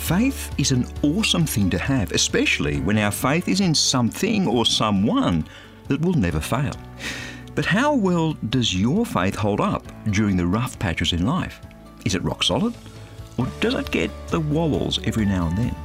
Faith is an awesome thing to have, especially when our faith is in something or someone that will never fail. But how well does your faith hold up during the rough patches in life? Is it rock solid? Or does it get the wobbles every now and then?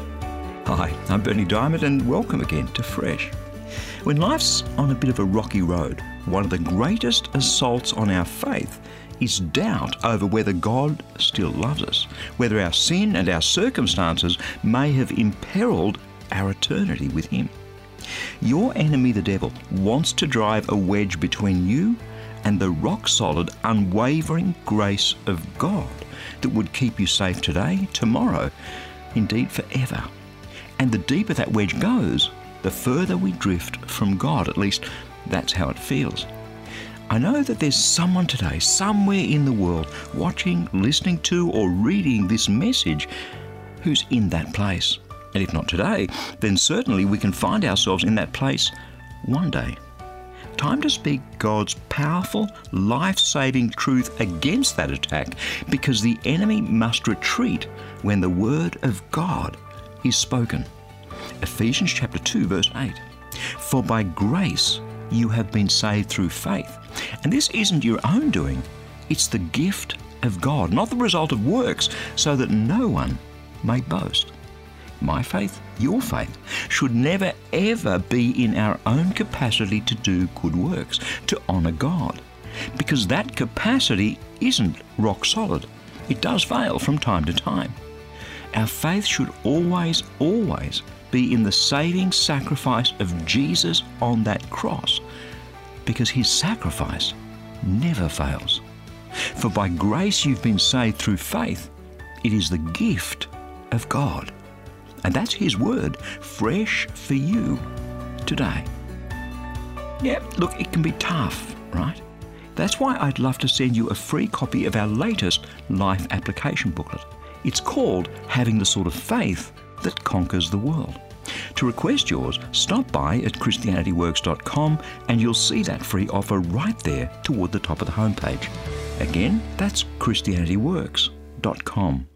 Hi, I'm Bernie Diamond and welcome again to Fresh. When life's on a bit of a rocky road, one of the greatest assaults on our faith is doubt over whether God still loves us, whether our sin and our circumstances may have imperiled our eternity with Him. Your enemy, the devil, wants to drive a wedge between you and the rock-solid, unwavering grace of God that would keep you safe today, tomorrow, indeed forever. And the deeper that wedge goes, the further we drift from God. At least that's how it feels. I know that there's someone today, somewhere in the world, watching, listening to, or reading this message who's in that place. And if not today, then certainly we can find ourselves in that place one day. Time to speak God's powerful, life-saving truth against that attack, because the enemy must retreat when the word of God is spoken. Ephesians chapter 2 verse 8. For by grace you have been saved through faith. And this isn't your own doing. It's the gift of God, not the result of works, so that no one may boast. My faith, your faith, should never ever be in our own capacity to do good works, to honour God, because that capacity isn't rock solid. It does fail from time to time. Our faith should always be in the saving sacrifice of Jesus on that cross, because His sacrifice never fails. For by grace you've been saved through faith. It is the gift of God. And that's His word, fresh for you today. Yeah, look, it can be tough, right? That's why I'd love to send you a free copy of our latest life application booklet. It's called Having the Sort of Faith That Conquers the World. To request yours, stop by at ChristianityWorks.com and you'll see that free offer right there toward the top of the homepage. Again, that's ChristianityWorks.com.